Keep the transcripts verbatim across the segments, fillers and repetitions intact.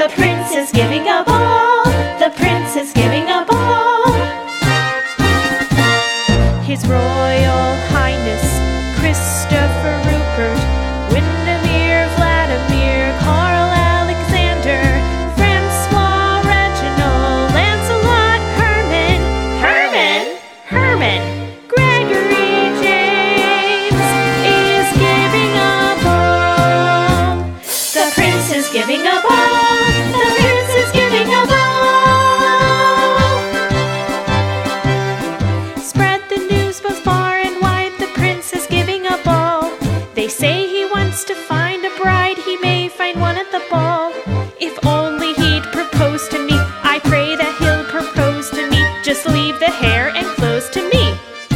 The prince is giving a ball. The prince is giving a ball. His Royal Highness Christopher Rupert, Windermere, Vladimir, Carl Alexander, Francois, Reginald, Lancelot, Herman, Herman, Herman, Gregory James is giving a ball. The prince is giving a ball. The prince is giving a ball. Spread the news both far and wide. The prince is giving a ball. They say he wants to find a bride. He may find one at the ball. If only he'd propose to me. I pray that he'll propose to me. Just leave the hair and clothes to me.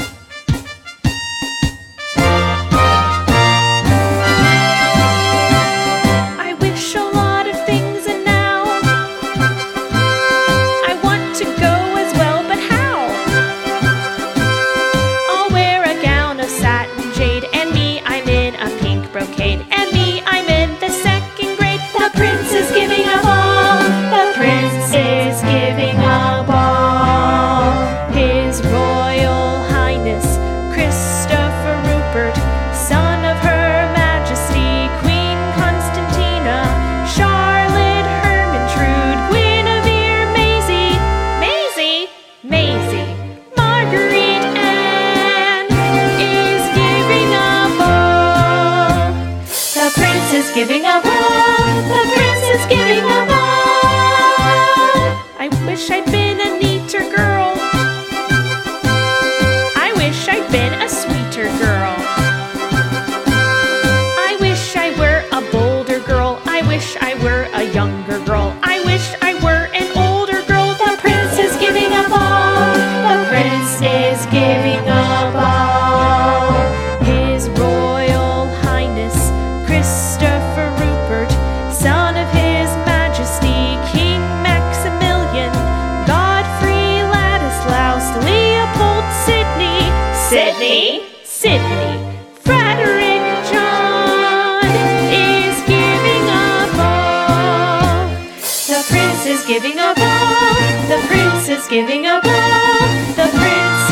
I wish a lot of things, and now I want to go as well, but how? I'll wear a gown of satin jade, and me, I'm in a pink brocade, and me, I'm in the second grade. The prince is giving a ball. The prince is giving a ball. His Royal Highness Christopher Rupert, son of Her Majesty Queen Constantina, Charlotte, Hermintrude, Guinevere, Maisie, Maisie, Maisie, Marguerite Anne is giving a ball. The prince is giving a ball. The prince is giving a ball. I wish I'd been a neater girl. I wish I'd been a sweeter girl. I wish I were a bolder girl. I wish I were a younger girl. I wish I were an older girl. The prince is giving a ball. The prince is giving a ball. His Royal Highness Christopher Rupert, son of His Majesty King Maximilian, Godfrey, Ladislaus, Leopold, Sidney, Sidney, Sidney, Frederick John is giving a ball. The prince is giving a ball. The prince is giving a ball. The prince